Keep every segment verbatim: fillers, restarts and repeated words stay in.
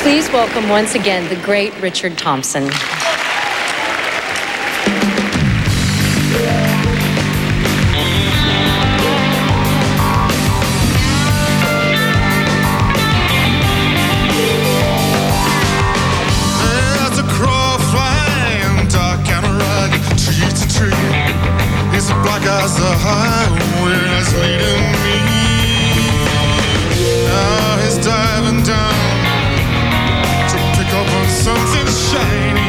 Please welcome once again the great Richard Thompson. As the highway that's leading me, now he's diving down to pick up on something shiny.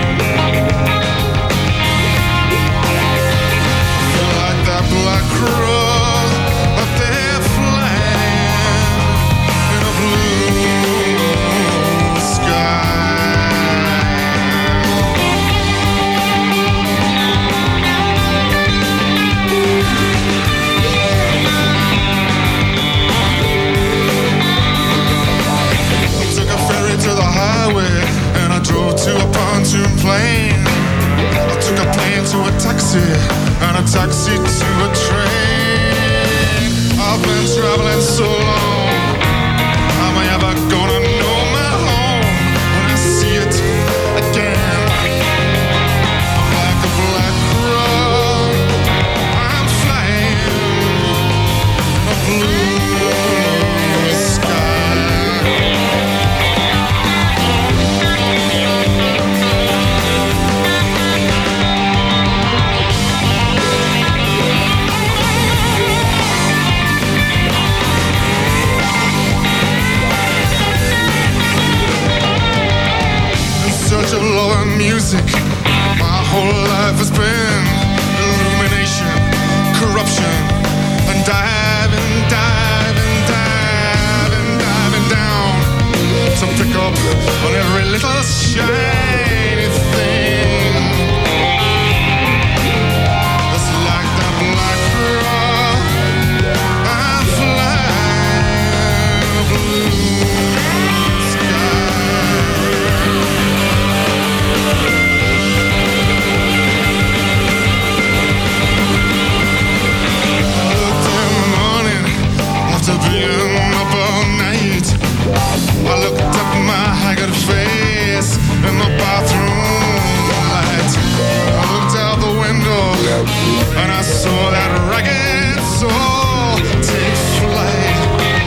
Feel like that black crow up there flying in a blue sky. To the highway, and I drove to a pontoon plane. I took a plane to a taxi, and a taxi to a train. I've been traveling so long, am I ever gonna know my home when I see it again? Like a black crow, I'm flying in a blue sky. Such a love of music, my whole life has been illumination, corruption, and diving, diving, diving, diving down to pick up on every little shiny thing. It's like that black crow, I'm flying blue sky. Being up all night, I looked at my haggard face in the bathroom light. I looked out the window and I saw that ragged soul take flight.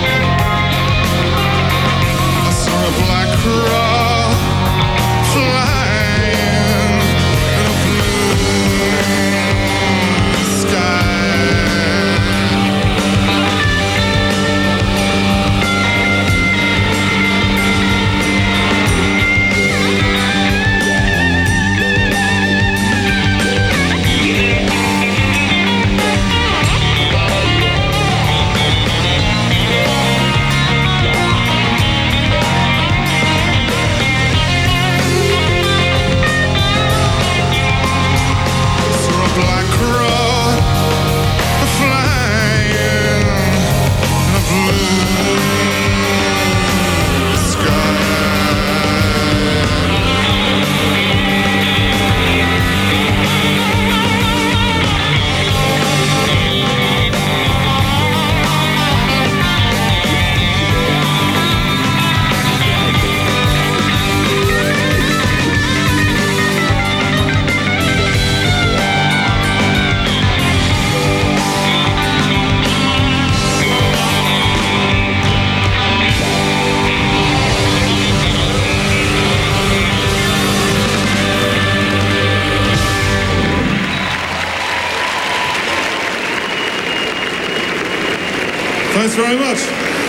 I saw a black crow flying in a blue sky. Thanks very much.